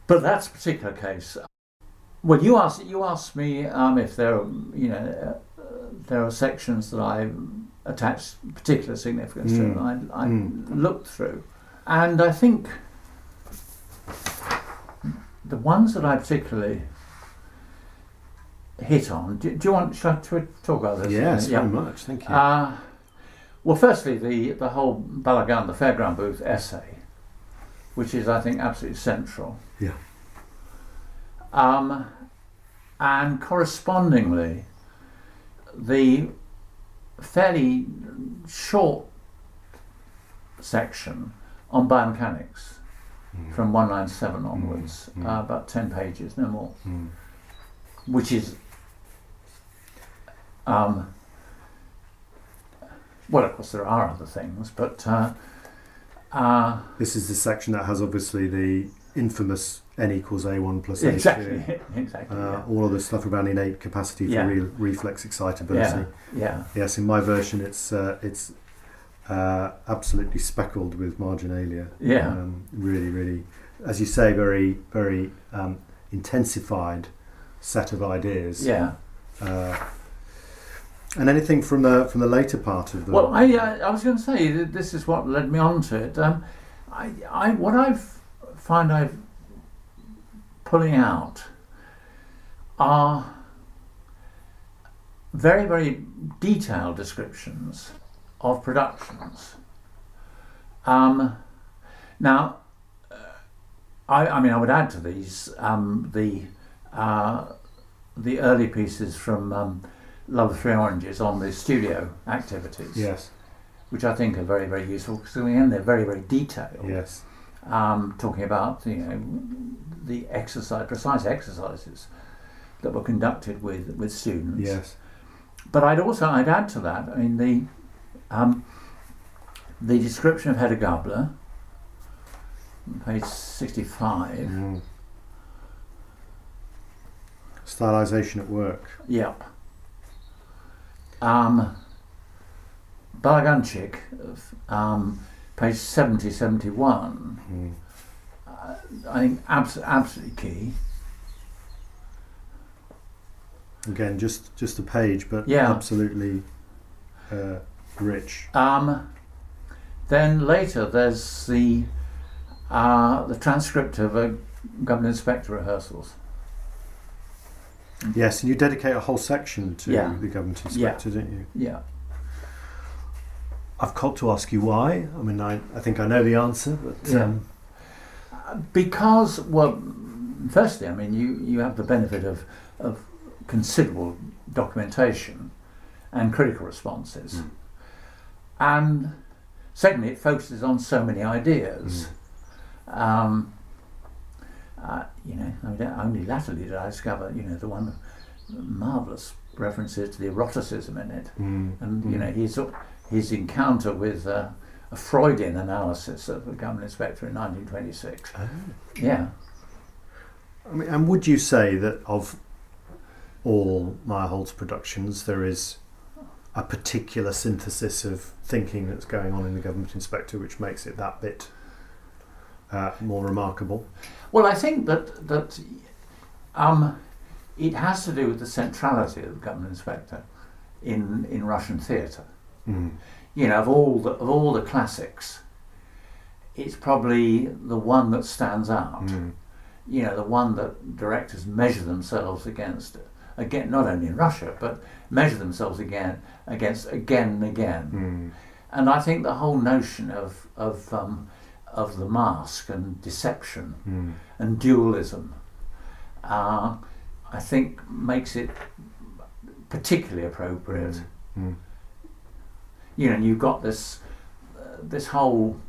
But that's a particular case. Well, you asked me if there are, there are sections that I attach particular significance to, and I looked through, and I think the ones that I particularly hit on. Should I talk about this? Yes, very much. Thank you. Well, firstly, the whole Balagan, the Fairground Booth essay, which is, I think, absolutely central. Yeah. And correspondingly, the fairly short section on biomechanics from 197 onwards, about 10 pages, no more, which is, well, of course there are other things, but this is the section that has obviously the infamous N equals A1 plus A2. Exactly. All of the stuff about innate capacity for reflex excitability. Yes, in my version it's absolutely speckled with marginalia. Really, really, as you say, very, very intensified set of ideas. And anything from the later part of the... Well, I was going to say that this is what led me on to it. What I've pulling out are very, very detailed descriptions of productions. Now, I mean, I would add to these the early pieces from Love of Three Oranges on the studio activities. Yes. Which I think are very, very useful because again they're very, very detailed. Yes. Talking about the precise exercises that were conducted with students. Yes. But I'd add to that. I mean the description of Hedda Gabler, page 65. Stylization at work. Yep. Balaganchik, page 70, 71. I think absolutely key. Again, just a page, but absolutely rich. Then later there's the transcript of government inspector rehearsals. Yes, and you dedicate a whole section to the government inspector, didn't you? Yeah. I've got to ask you why. I mean, I think I know the answer, but because, well, firstly, I mean, you have the benefit of considerable documentation and critical responses, and secondly, it focuses on so many ideas. Only latterly did I discover, the one marvellous references to the eroticism in it, and his encounter with a Freudian analysis of the government inspector in 1926. Yeah. I mean, and would you say that of all Meyerhold's productions, there is a particular synthesis of thinking that's going on in the government inspector which makes it that bit more remarkable? Well, I think that it has to do with the centrality of the government inspector in Russian theatre. Of all the classics, it's probably the one that stands out. The one that directors measure themselves against, again, not only in Russia, but measure themselves against again and again. And I think the whole notion of the mask and deception and dualism, I think makes it particularly appropriate. And you've got this whole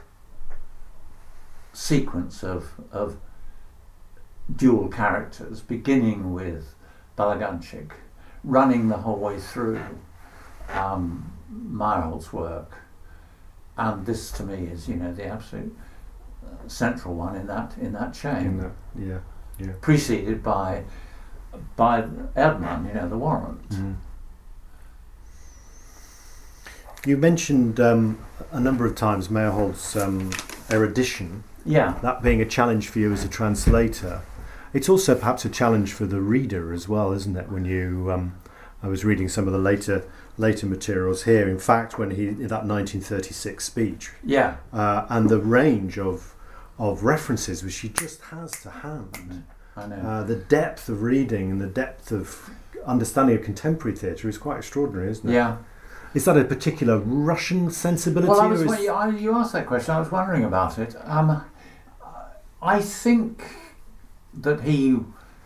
sequence of dual characters, beginning with Balaganchik, running the whole way through Meyerhold's work, and this to me is the absolute central one in that chain. Preceded by Erdmann, the Warrant. You mentioned a number of times Meyerhold's erudition Yeah. That being a challenge for you as a translator. It's also perhaps a challenge for the reader as well, isn't it? When you, I was reading some of the later materials here. In fact, when in that 1936 speech, Yeah. and the range of references which he just has to hand, I know. the depth of reading and the depth of understanding of contemporary theatre is quite extraordinary, isn't it? Yeah. Is that a particular Russian sensibility? Well, you asked that question. I was wondering about it. I think that he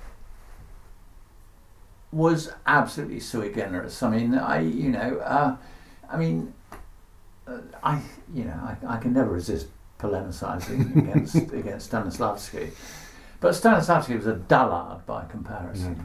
was absolutely sui generis. I mean, I can never resist polemicizing against Stanislavski, but Stanislavski was a dullard by comparison.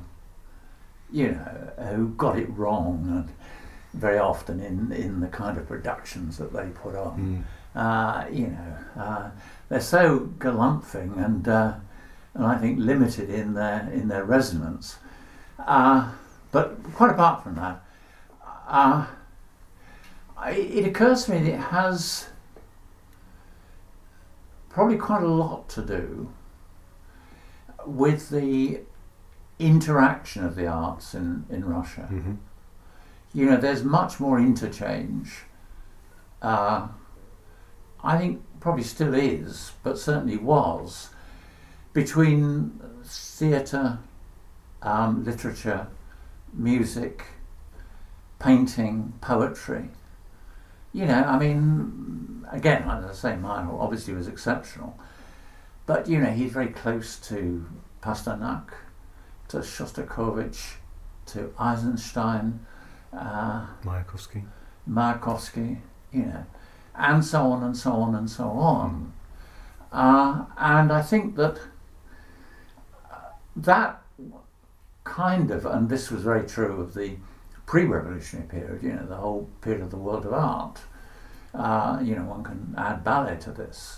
Who got it wrong, and very often in the kind of productions that they put on. They're so galumphing and I think limited in their resonance. But quite apart from that, it occurs to me that it has probably quite a lot to do with the interaction of the arts in Russia. Mm-hmm. There's much more interchange. I think probably still is, but certainly was, between theatre, literature, music, painting, poetry. Again, as I say, Meyerhold obviously was exceptional, but he's very close to Pasternak, to Shostakovich, to Eisenstein, Mayakovsky, and so on and so on and so on. And I think that kind of, and this was very true of the pre-revolutionary period, the whole period of the world of art. One can add ballet to this.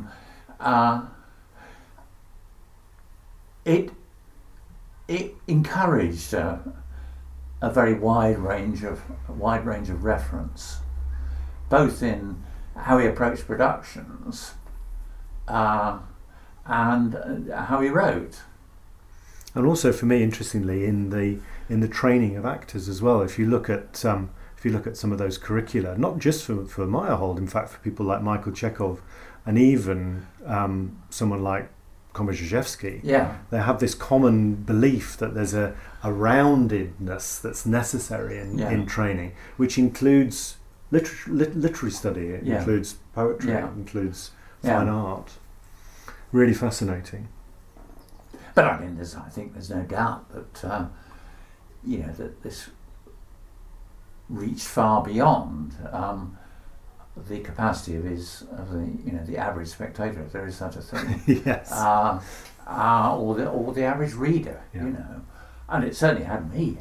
It encouraged a very wide range of reference, both in how he approached productions and how he wrote. And also, for me, interestingly, in the training of actors as well. If you look at some of those curricula, not just for Meyerhold, in fact, for people like Michael Chekhov, and even someone like Komarzyjewski, they have this common belief that there's a roundedness that's necessary in training, which includes literary study, it includes poetry, it includes fine art. Really fascinating. But I think there's no doubt that that this reached far beyond the capacity of the average spectator, if there is such a thing. Yes. Or the average reader, and it certainly had me,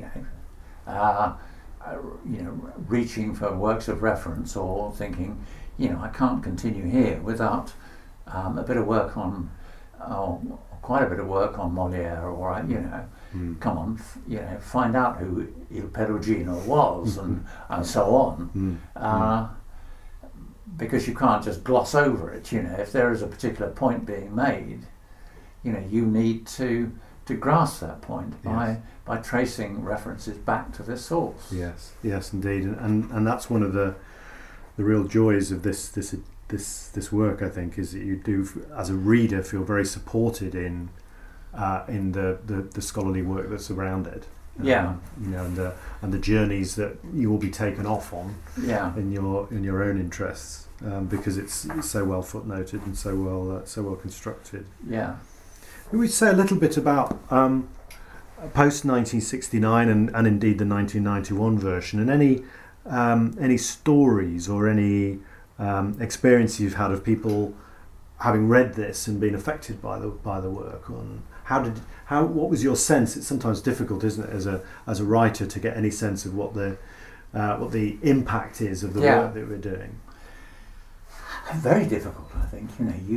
reaching for works of reference or thinking, I can't continue here without a bit of work on, quite a bit of work on Molière, or come on, find out who Il Perugino was, and so on. Because you can't just gloss over it. If there is a particular point being made, you need to grasp that point by tracing references back to the source. Yes, indeed, and that's one of the real joys of this work, I think, is that you do, as a reader, feel very supported in the scholarly work that's around it. And the journeys that you will be taken off on in your own interests, because it's so well footnoted and so well constructed. Can we say a little bit about post 1969 and indeed the 1991 version, and any stories or any experience you've had of people having read this and been affected by the work? On what was your sense? It's sometimes difficult, isn't it, as a writer, to get any sense of what the impact is of the work that we're doing. Very difficult, I think.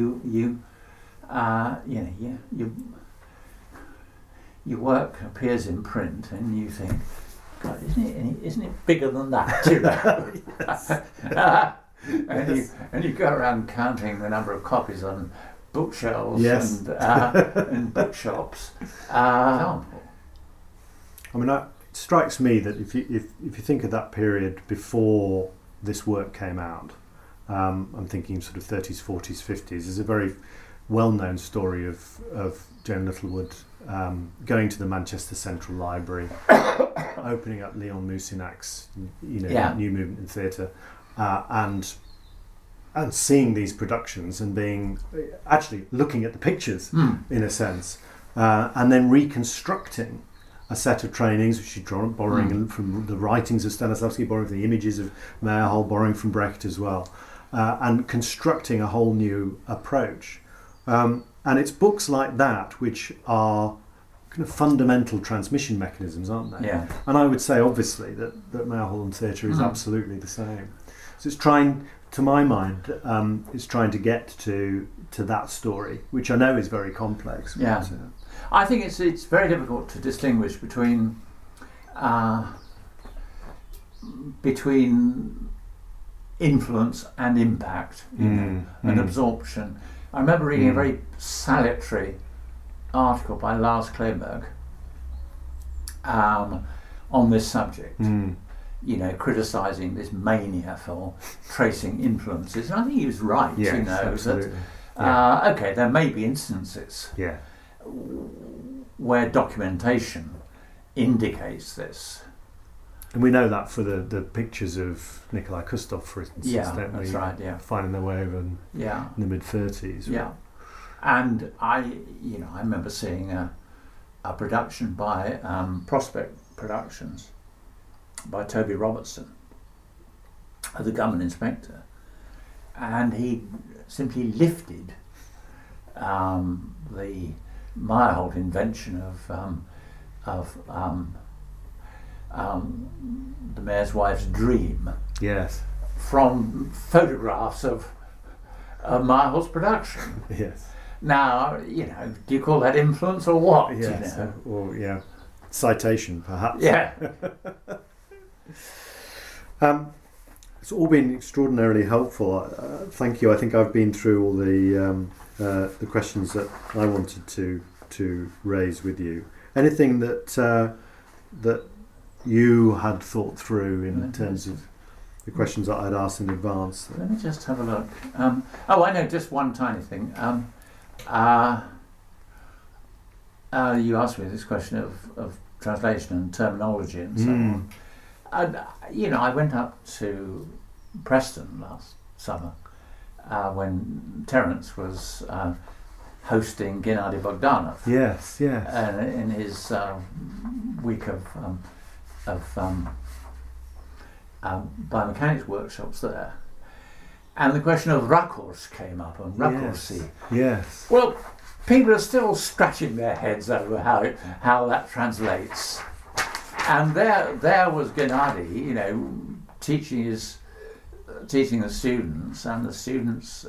Your work appears in print, and you think, God, isn't it bigger than that? and you go around counting the number of copies on bookshelves Yes. and bookshops. Example. I mean, it strikes me that if you think of that period before this work came out, I'm thinking sort of 30s, 40s, 50s. There's a very well-known story of Joan Littlewood going to the Manchester Central Library, opening up Leon Moussinac's, New Movement in Theatre, and seeing these productions and being actually looking at the pictures in a sense, and then reconstructing a set of trainings which she'd drawn, borrowing from the writings of Stanislavski, borrowing from the images of Meyerhold, borrowing from Brecht as well, and constructing a whole new approach. And it's books like that which are kind of fundamental transmission mechanisms, aren't they? Yeah. And I would say, obviously, that Meyerhold theatre is absolutely the same. So it's trying, to my mind, it's trying to get to that story, which I know is very complex. Yeah. But, I think it's very difficult to distinguish between influence and impact, and absorption. I remember reading a very salutary article by Lars Kleberg on this subject, criticising this mania for tracing influences. And I think he was right, yes, absolutely. that okay, there may be instances where documentation indicates this. And we know that for the pictures of Nikolai Kustov, for instance, don't we? That's right, yeah. Finding their way over in the mid-30s. Yeah. And I remember seeing a production by Prospect Productions by Toby Robertson, the government inspector, and he simply lifted the Meyerhold invention of the mayor's wife's dream. Yes. From photographs of Meyerhold's production. Yes. Now, do you call that influence or what? Yes. Or citation, perhaps. Yeah. It's all been extraordinarily helpful. Thank you. I think I've been through all the questions that I wanted to raise with you. Anything that you had thought through in terms of the questions that I'd asked in advance? Let me just have a look. I know just one tiny thing. You asked me this question of translation and terminology and so on. And, I went up to Preston last summer when Terence was hosting Gennady Bogdanov. Yes. In his week of biomechanics workshops there. And the question of Rakurs came up, and Rakursi. Yes. Well, people are still scratching their heads over how that translates. And there was Gennady, teaching the students, and the students,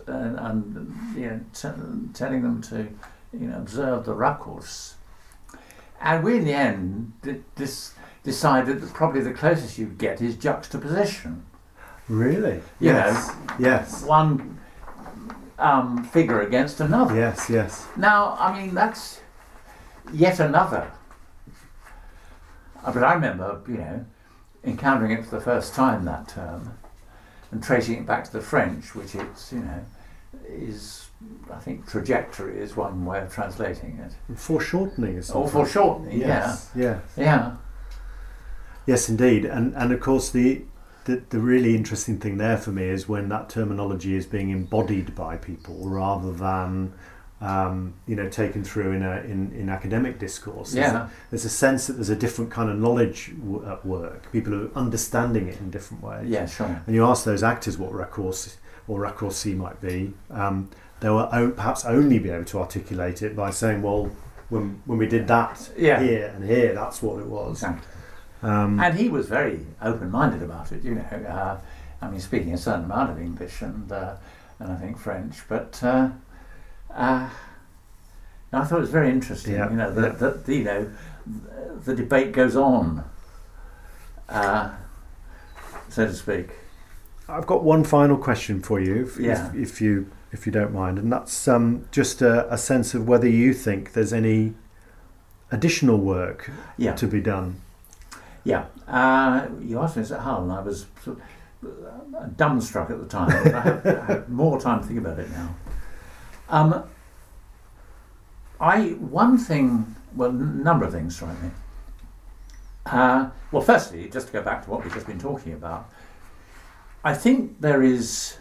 telling them to, observe the Rakurs. And we, in the end, decided that probably the closest you get is juxtaposition. Really? Yes. One figure against another. Yes. Now, that's yet another. But I remember, encountering it for the first time that term and tracing it back to the French, which it's, is, I think, trajectory is one way of translating it. Foreshortening is something. Or foreshortening, yes. Yeah. Yes, indeed. And of course, the really interesting thing there for me is when that terminology is being embodied by people rather than taken through in academic discourse. There's a sense that there's a different kind of knowledge at work. People are understanding it in different ways. Yeah, sure. And you ask those actors what Rakurs or Rakursi might be, they will perhaps only be able to articulate it by saying, well, when we did that here and here, that's what it was. Exactly. And he was very open-minded about it, speaking a certain amount of English and I think French, but I thought it was very interesting, that the debate goes on, so to speak. I've got one final question for you, Yeah. if you don't mind, and that's just a sense of whether you think there's any additional work Yeah. to be done. Yeah. You asked me this at Hull, and I was sort of dumbstruck at the time. But I have more time to think about it now. A number of things strike me. Well, firstly, just to go back to what we've just been talking about, I think there is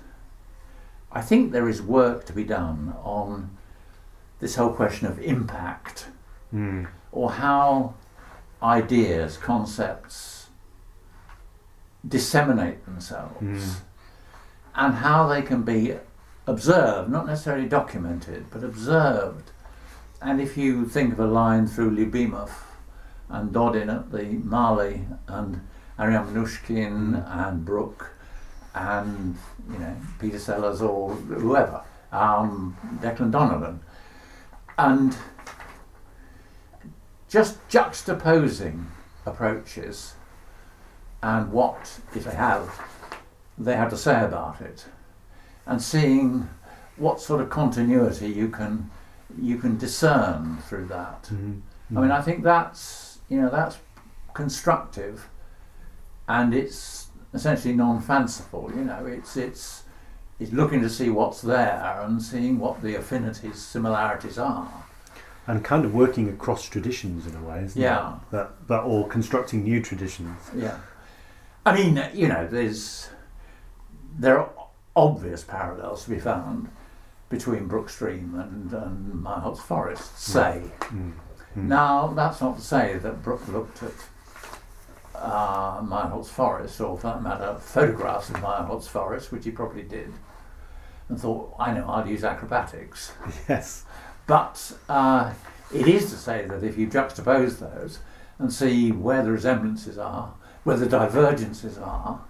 work to be done on this whole question of impact, or how ideas, concepts disseminate themselves, and how they can be observed, not necessarily documented, but observed. And if you think of a line through Lyubimov and Dodin at the Mali, and Ariane Mnuchin and Brooke, and Peter Sellers or whoever, Declan Donovan, and just juxtaposing approaches and what, if they have to say about it, and seeing what sort of continuity you can discern through that. I mean, I think that's constructive, and it's essentially non-fanciful. It's looking to see what's there and seeing what the affinities, similarities are, and kind of working across traditions in a way, isn't it? That or constructing new traditions. Yeah, I mean, there are obvious parallels to be found between Brook Stream and Meyerholtz Forest, say. Now, that's not to say that Brooke looked at Meyerholtz Forest, or for that matter, photographs of Meyerholtz Forest, which he probably did, and thought, I know how to use acrobatics. Yes. But it is to say that if you juxtapose those and see where the resemblances are, where the divergences are,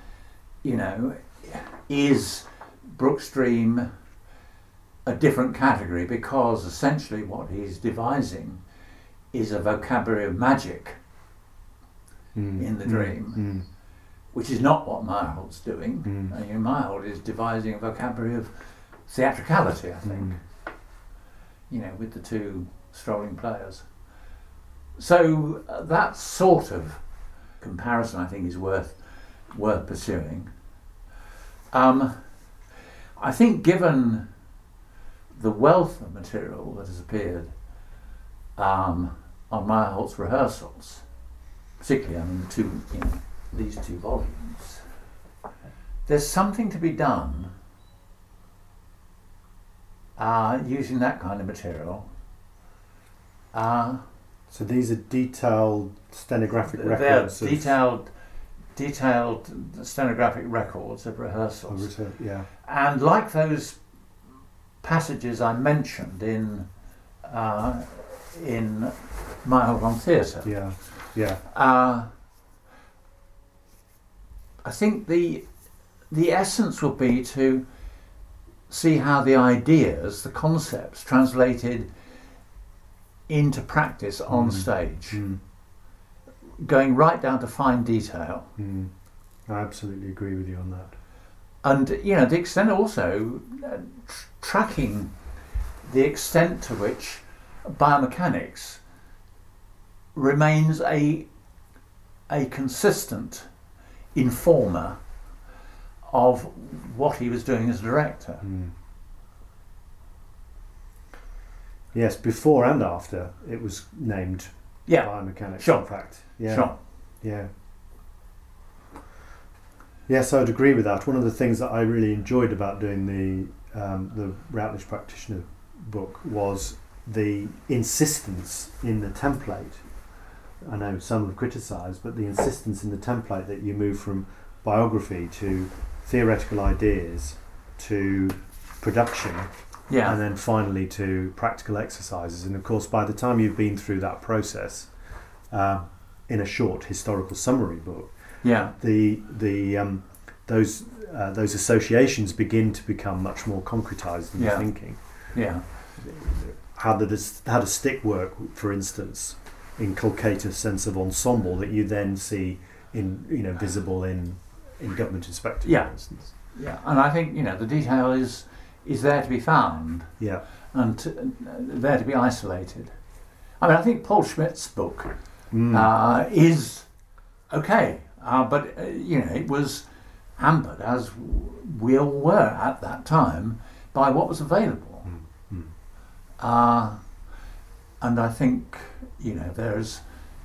is Brook Stream a different category, because essentially what he's devising is a vocabulary of magic in the dream, which is not what Meyerhold's doing. Meyerhold is devising a vocabulary of theatricality, I think, with the two strolling players. So that sort of comparison, I think, is worth pursuing. I think, given the wealth of material that has appeared on Meyerhold's rehearsals, particularly these two volumes, there's something to be done using that kind of material. So these are detailed stenographic records. They're detailed stenographic records of rehearsals. Yeah. And like those passages I mentioned in Meyerhold on Theatre. Yeah. I think the essence will be to see how the ideas, the concepts, translated into practice on stage, going right down to fine detail. I absolutely agree with you on that. And the extent also tracking the extent to which biomechanics remains a consistent informer of what he was doing as a director. Yes, before and after it was named biomechanics. Sure. In fact, Sure. Yeah. Yes, I would agree with that. One of the things that I really enjoyed about doing the Routledge Practitioner book was the insistence in the template. I know some have criticised, but the insistence in the template that you move from biography to theoretical ideas to production, and then finally to practical exercises. And of course, by the time you've been through that process, in a short historical summary book, those associations begin to become much more concretized in your thinking. Yeah. How does stick work, for instance, inculcate a sense of ensemble that you then see visible in in Government Inspector, Yeah. for instance. Yeah, and I think the detail is there to be found Yeah. and there to be isolated. I mean, I think Paul Schmidt's book is okay, but it was hampered, as we all were at that time, by what was available. And I think there's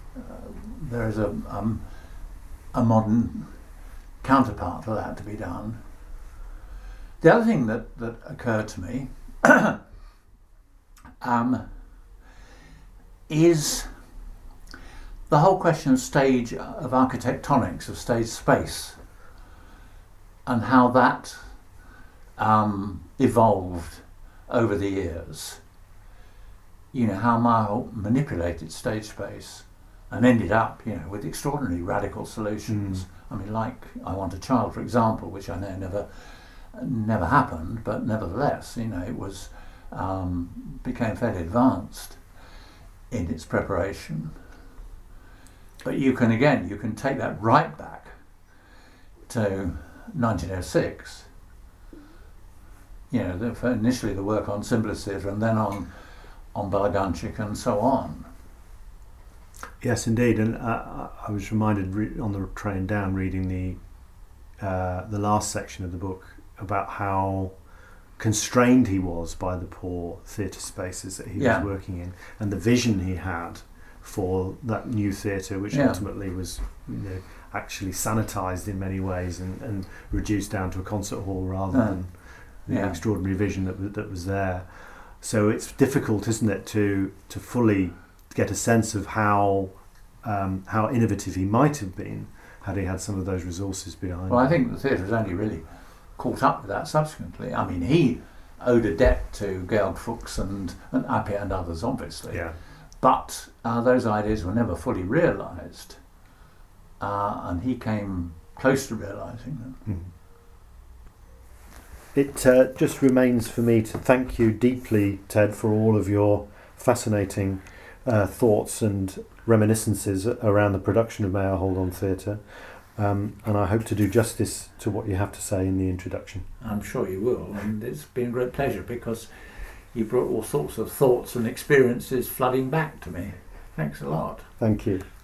a modern counterpart for that to be done. The other thing that occurred to me is the whole question of architectonics, of stage space, and how that evolved over the years. How Meyerholt manipulated stage space and ended up, with extraordinarily radical solutions. I mean, like I Want a Child, for example, which I know never happened, but nevertheless, it was became fairly advanced in its preparation. But you can take that right back to 1906. Initially the work on Symbolist Theatre, and then on Balaganchik and so on. Yes, indeed, and I was reminded on the train down, reading the last section of the book, about how constrained he was by the poor theatre spaces that he was working in, and the vision he had for that new theatre, which ultimately was actually sanitised in many ways and reduced down to a concert hall rather than the extraordinary vision that was there. So it's difficult, isn't it, to fully get a sense of how innovative he might have been had he had some of those resources behind him. Well, I think the theatre has only really caught up with that subsequently. I mean, he owed a debt to Georg Fuchs and Appia and others, obviously. Yeah. But those ideas were never fully realised, and he came close to realising them. It just remains for me to thank you deeply, Ted, for all of your fascinating thoughts and reminiscences around the production of Meyerhold on theatre, and I hope to do justice to what you have to say in the introduction. I'm sure you will, and it's been a great pleasure because you brought all sorts of thoughts and experiences flooding back to me. Thanks a lot. Thank you.